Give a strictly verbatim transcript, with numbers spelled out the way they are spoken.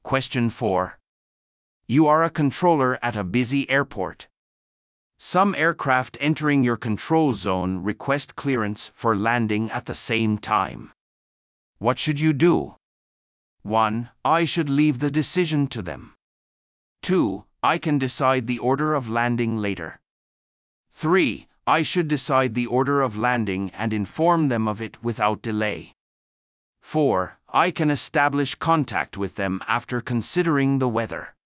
Question four. You are a controller at a busy airport. Some aircraft entering your control zone request clearance for landing at the same time. What should you do? one. I should leave the decision to them. two. I can decide the order of landing later. three. I should decide the order of landing and inform them of it without delay. four. I can establish contact with them after considering the weather.